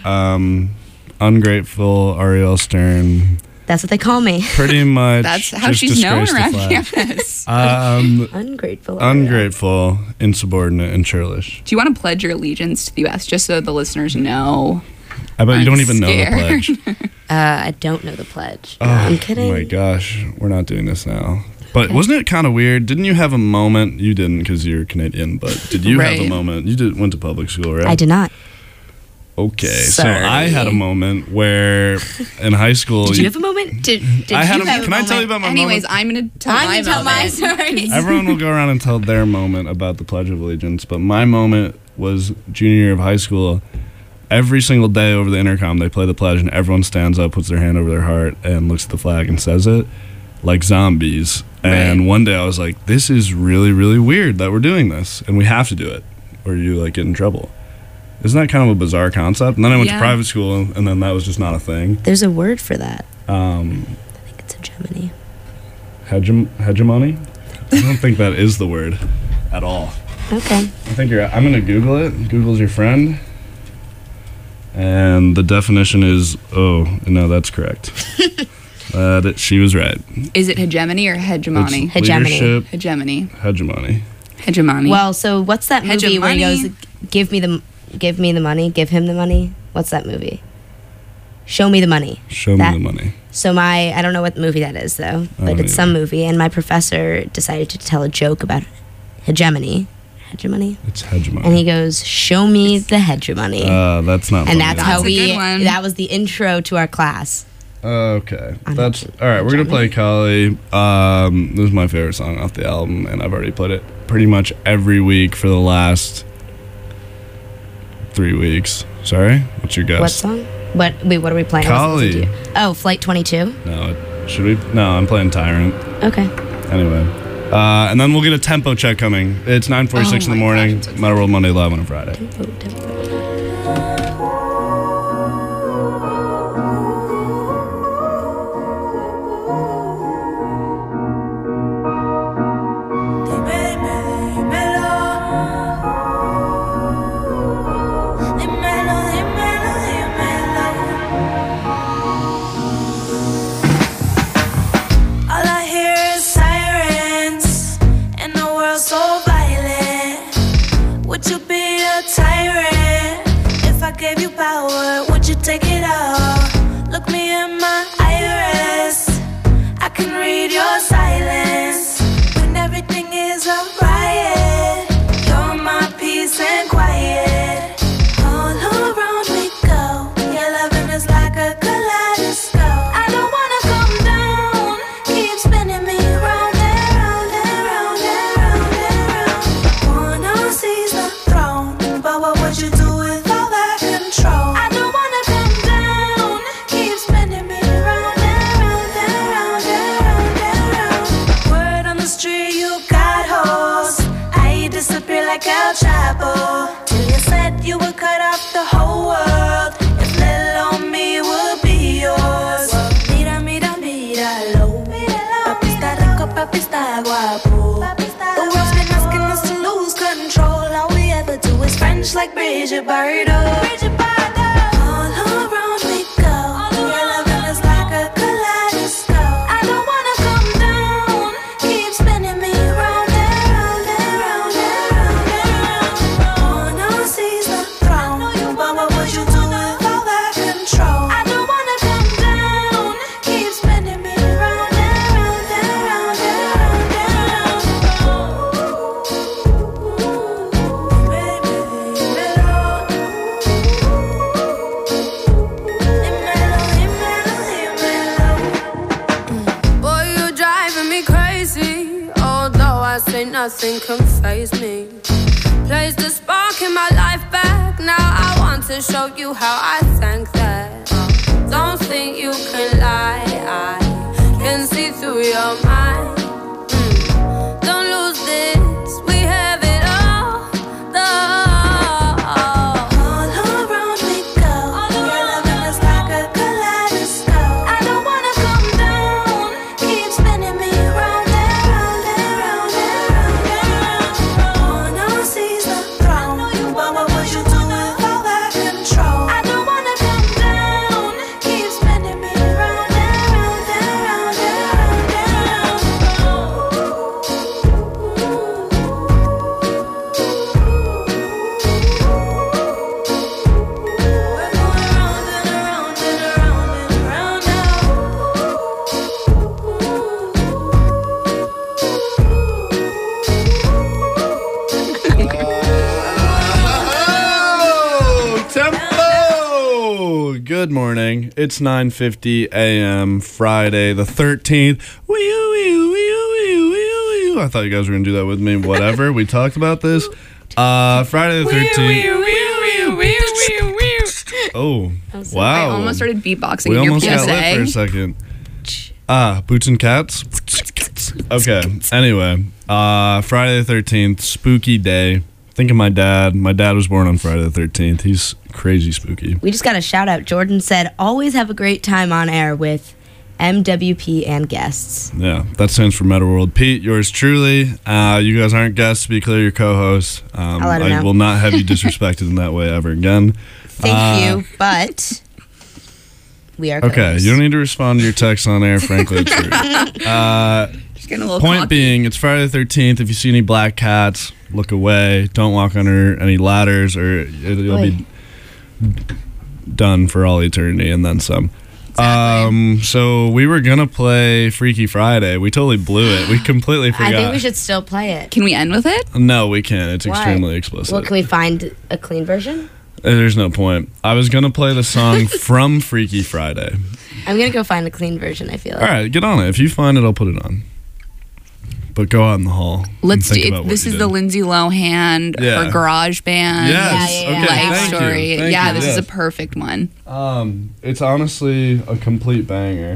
Ungrateful Ariel Stern. That's what they call me. Pretty much. that's how just she's known disgraced the around flag. campus. Ungrateful. Ungrateful, insubordinate, and churlish. Do you want to pledge your allegiance to the U.S. just so the listeners know? I bet you I'm don't even know the scared. pledge. I don't know the pledge. No, Oh, I'm kidding. my gosh, we're not doing this now. But wasn't it kind of weird? Didn't you have a moment? You didn't because you're Canadian, but did you have a Right. moment? You went to public school, right? I did not. Okay, so Sorry. I had a moment where in high school. Did you have a moment? Did I had you a- have a can I moment? tell you about my Anyways, moment? I'm going to tell I'm my gonna tell my moment. story. Everyone will go around and tell their moment about the Pledge of Allegiance, but my moment was junior year of high school. Every single day over the intercom, they play the pledge, and everyone stands up, puts their hand over their heart, and looks at the flag and says it like zombies. And Right. one day I was like, this is really, really weird that we're doing this, and we have to do it, or you like get in trouble. Isn't that kind of a bizarre concept? And then I went to Yeah. private school, and then that was just not a thing. There's a word for that. Um, I think it's hegemony. Hegemony? I don't think that is the word at all. Okay. I think I'm gonna Google it. Google's your friend. And the definition is, oh, no, that's correct. She was right. Is it hegemony or hegemony? It's leadership, Hegemony. hegemony. Hegemony. Well, so what's that movie where he goes, give me the money, give him the money? What's that movie? Show me the money. Show me the money. So I don't know what movie that is though, but it's some movie, and my professor decided to tell a joke about hegemony. Hegemony? It's hegemony. And he goes, show me the hegemony. That's not and funny. that's how That's a good one. that was the intro to our class. Okay, that's all right. We're gonna play Kali. This is my favorite song off the album, and I've already played it pretty much every week for the last 3 weeks. Sorry, what's your guess? What song? What are we playing? Kali. Oh, Flight 22. No, should we? No, I'm playing Tyrant. Okay. Anyway, and then we'll get a tempo check coming. It's 9:46 in the morning. Metal World Monday live on a Friday. Tempo. Take it all. Look me in my iris. I can read your silence. When everything is a riot, you're my peace and quiet. All around we go. Your loving is like a kaleidoscope. I don't wanna come down. Keep spinning me round and round and round and round and round. Wanna seize the throne, but what would you do with all that control? I don't wanna come down. Keep spinning me round and round and round and round and round. Word on the street, you got hoes. I disappear like El Chapo. Till you said you would cut off the whole world if little on me would be yours. Mira, mira, míralo. Papi está rico, papi está guapo. The world's been asking us to lose control. All we ever do is French like Brigitte Bardot. All around we go. Your loving is like a kaleidoscope. I don't wanna come down. Keep spinning me round and round and round and round and round. Wanna seize the throne, but what would you do with all that control? I don't wanna come down. Keep spinning me round and round and round and round and Boy, you're driving me crazy. Although I say nothing can faze me. Place the spark in my life back. Now I want to show you how I thank that. Don't think you can lie. I can see through your mind. Don't lose this. We have it all. All around we go. Your loving is like a kaleidoscope. I don't wanna come down. Keep spinning me round and round and round and round and round. Wanna seize the throne, but what would you do with all that control? I don't wanna come down. Keep spinning me round and round and round and round and Tempo! Good morning. It's 9:50 a.m. Friday the 13th. I thought you guys were going to do that with me. Whatever. We talked about this. Friday the 13th. Oh, wow. I almost started beatboxing We in your almost got lit for a PSA. second. Boots and Cats? Okay. Anyway, Friday the 13th, spooky day. Think of my dad. My dad was born on Friday the 13th. He's crazy spooky. We just got a shout out. Jordan said, always have a great time on air with MWP and guests. Yeah, that stands for Metal World. Pete, yours truly. You guys aren't guests, to be clear, you're co-hosts. I'll let him I know. will not have you disrespected in that way ever again. Thank you, but we are Okay, co-hosts. you don't need to respond to your text on air, frankly. It's rude. Just getting a little Point cocky. being, it's Friday the 13th. If you see any black cats, look away. Don't walk under any ladders, or you'll be done for all eternity and then some. So we were gonna play Freaky Friday. We totally blew it. We completely forgot. I think we should still play it. Can we end with it? No, we can't. It's Why? extremely explicit. Well, can we find a clean version? There's no point. I was gonna play the song from Freaky Friday, I'm going to go find a clean version, I feel All like. right, get on it. If you find it, I'll put it on. But go out in the hall. Let's and do think about it. what This you is did. the Lindsay Lohan, Yeah. her garage band. Yes. Yeah, yeah, Okay. yeah. Life Thank story. you. Thank Yeah, you. this Yes. is a perfect one. It's honestly a complete banger.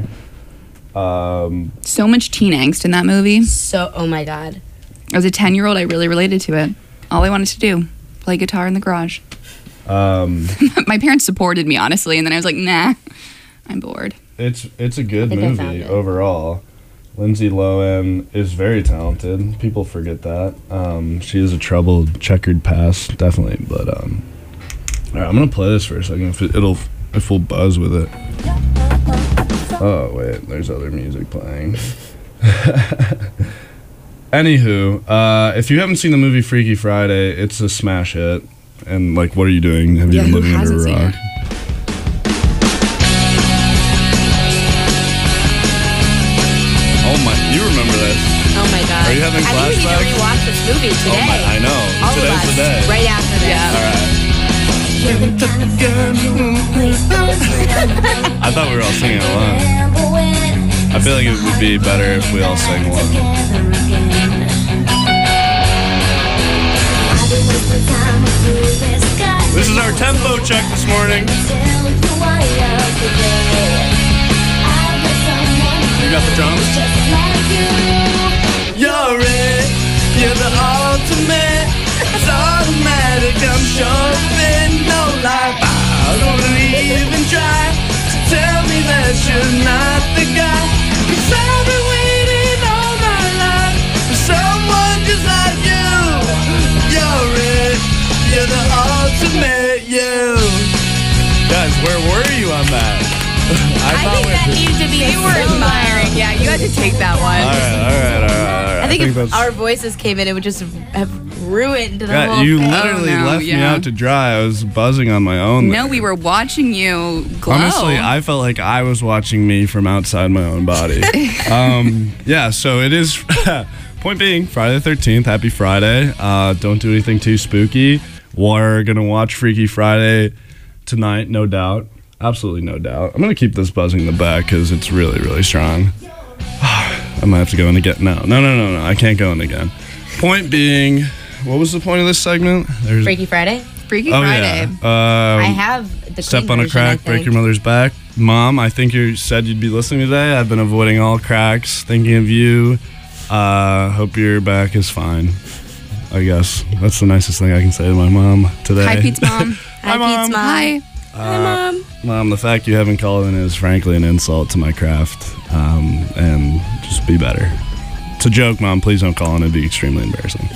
So much teen angst in that movie. So, oh my God. As a 10-year-old, I really related to it. All I wanted to do, play guitar in the garage. My parents supported me, honestly, and then I was like, nah, I'm bored. It's a good think I found movie it. overall. Lindsay Lohan is very talented. People forget that. She has a troubled, checkered past, definitely. But all right, I'm gonna play this for a second. If we'll buzz with it. Oh wait, there's other music playing. Anywho, if you haven't seen the movie Freaky Friday, it's a smash hit. And like, what are you doing? Have you been who living under a hasn't seen rock? it? Oh my, you remember this? Oh my God. Are you having I think we need flashbacks? to rewatch this movie today. Oh my, I know. All of Today's us, the day. right after this. All right. I thought we were all singing along. I feel like it would be better if we all sang along. This is our tempo check this morning. You got the drums? You're it, you're the ultimate. It's automatic, I'm sure of it. No lie, I don't even try to tell me that you're not the guy. 'Cause I've been waiting all my life for someone just like you. You're it, you're the ultimate you. Guys, where were you on that? I think that needed to be a You were solo. admiring. Yeah, you had to take that one. All right. I think if that's... our voices came in, it would just have ruined the God, whole you thing. literally Oh, no, left me yeah. out to dry. I was buzzing on my own. No, there. we were watching you glow. Honestly, I felt like I was watching me from outside my own body. Yeah, so it is. Point being, Friday the 13th. Happy Friday. Don't do anything too spooky. We're gonna watch Freaky Friday tonight, no doubt. Absolutely no doubt. I'm gonna keep this buzzing in the back because it's really, really strong. I might have to go in again. No. I can't go in again. Point being, what was the point of this segment? There's Freaky Friday? Freaky Oh Friday. yeah. I have the Step clean on a version, I crack, break think. your mother's back. Mom, I think you said you'd be listening today. I've been avoiding all cracks. Thinking of you. Hope your back is fine. I guess that's the nicest thing I can say to my mom today. Hi, Pete's mom. Hi, Pete's mom. Hi. Hi, Mom. Mom, the fact you haven't called in is frankly an insult to my craft. And just be better. It's a joke, Mom. Please don't call in. It'd be extremely embarrassing.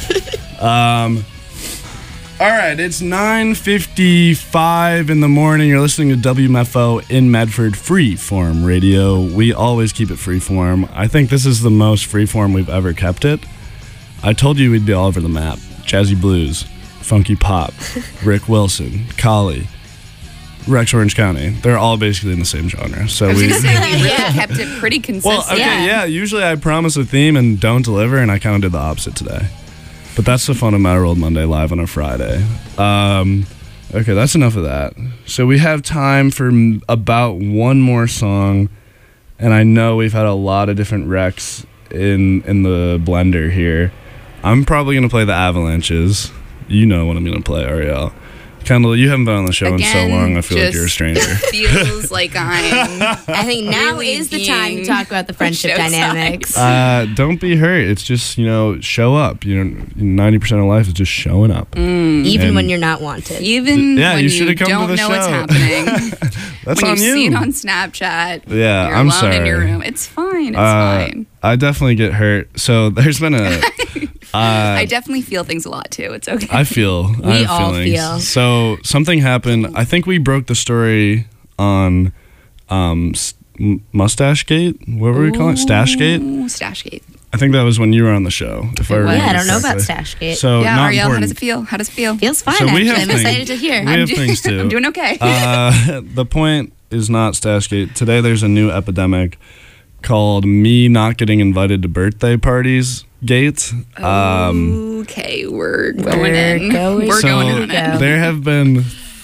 All right, it's 9:55 in the morning. You're listening to WMFO in Medford Freeform Radio. We always keep it freeform. I think this is the most freeform we've ever kept it. I told you we'd be all over the map. Jazzy blues, funky pop, Rick Wilson, Collie, Rex Orange County. They're all basically in the same genre. So I was we going to say, we really kept it pretty consistent. well, okay, yeah. Usually I promise a theme and don't deliver, and I kind of did the opposite today. But that's the fun of Matter World Monday live on a Friday. Okay, that's enough of that. So we have time for about one more song, and I know we've had a lot of different wrecks in the blender here. I'm probably gonna play the Avalanches. You know what I'm gonna play, Ariel. Kendall, you haven't been on the show in so Again, long. I feel like just you're a stranger. Feels like I'm. I think now really is the time to being talk about the friendship show dynamics. Don't be hurt. It's just, show up. 90% of life is just showing up. Even And- when you're not wanted. Even Yeah, when you you should've come to don't the know what's show. happening. That's when on you you. see it on Snapchat. Yeah, you're I'm alone sorry. in your room. It's fine. It's fine. I definitely get hurt. So there's been a. I definitely feel things a lot too. It's okay. I feel. I have all feelings. feel. So something happened. I think we broke the story on Mustache Gate. What were we calling it? Stash Gate? Ooh, Stashgate. I think that was when you were on the show. If I remember Yeah, I don't know about correctly. Stashgate. So Yeah, not Ariel, how important. does it feel? How does it feel? Feels fine, So we actually. have I'm things- excited to hear. We have things too. I'm doing okay. The point is not Stashgate. Today there's a new epidemic called me not getting invited to birthday parties gate. Okay, we're going in. going We're so going in. go. there have been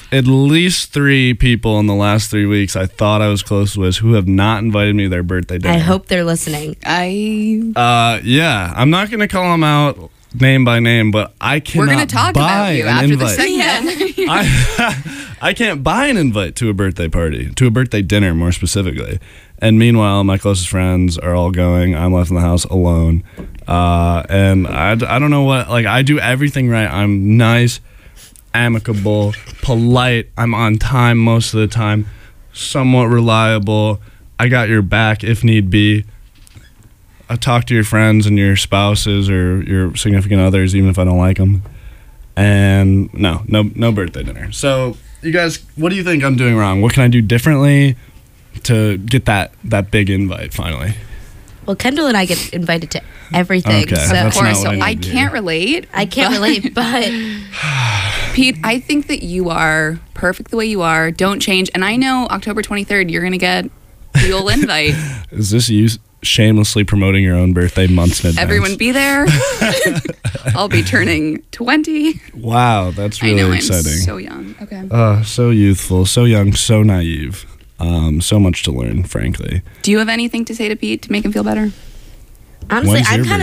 at least 3 people in the last 3 weeks I thought I was close with who have not invited me to their birthday dinner. I hope they're listening. Yeah, I'm not going to call them out name by name, but I cannot We're going to talk about you after the segment. I can't buy an invite to a birthday party, to a birthday dinner more specifically. And meanwhile, my closest friends are all going. I'm left in the house alone. And I don't know what, like, I do everything right. I'm nice, amicable, polite. I'm on time most of the time, somewhat reliable. I got your back if need be. I talk to your friends and your spouses or your significant others, even if I don't like them. And no birthday dinner. So, you guys, what do you think I'm doing wrong? What can I do differently to get that big invite finally? Well, Kendall and I get invited to everything. Okay, so that's not what I can't relate. I can't relate, but Pete, I think that you are perfect the way you are. Don't change. And I know October 23rd, you're going to get the old invite. Is this you shamelessly promoting your own birthday months in advance? Everyone be there. I'll be turning 20. Wow, that's really exciting. I'm so young. Okay. So youthful, so young, so naive. So much to learn, frankly. Do you have anything to say to Pete to make him feel better? Honestly, I'm kind of